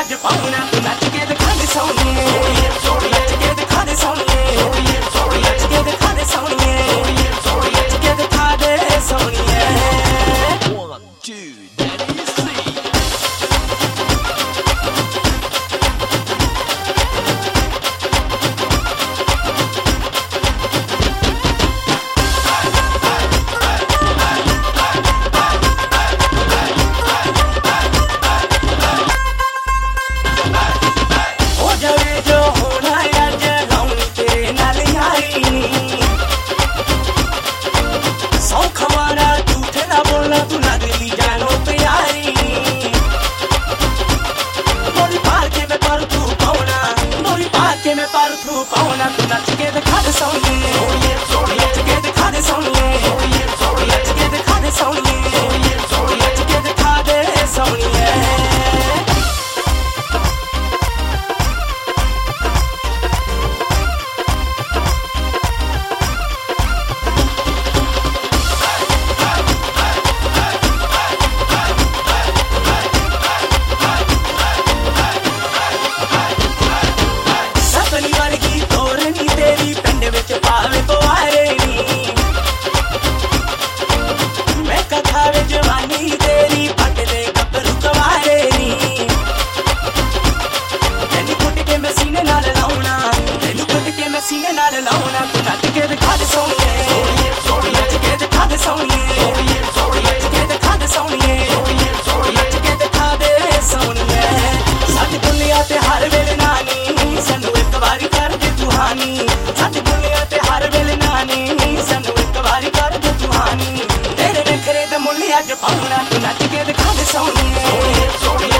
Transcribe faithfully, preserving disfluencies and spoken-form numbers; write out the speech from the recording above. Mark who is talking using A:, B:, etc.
A: अज पाउना तू नच के दिखा दे सोनिए, नच के दिखा दे सोनिए, नच के दिखा दे सोनिए, नच के दिखा दे सोनिए।
B: One, two, daddy, see.
A: पाउना तू नच के दिखा दे सोनिए, नच के दिखा दे सोनिए, नच के दिखा दे सोनिए, नच के दिखा दे सोनिए। सीने नाल लाउना तू नच के दिखा दे सोनिए, नच के दिखा दे सोनिए, नच के दिखा दे सोनिए, नच के दिखा दे सोनिए। साडी दुनिया ते हर वेले नानी सानू एक बारी कर दे तू हानी, साडी दुनिया ते हर वेले नानी सानू एक बारी कर दे तू हानी। तेरे नखरे ते मुल्ली अज पाउना तू नच के दिखा दे सोनिए।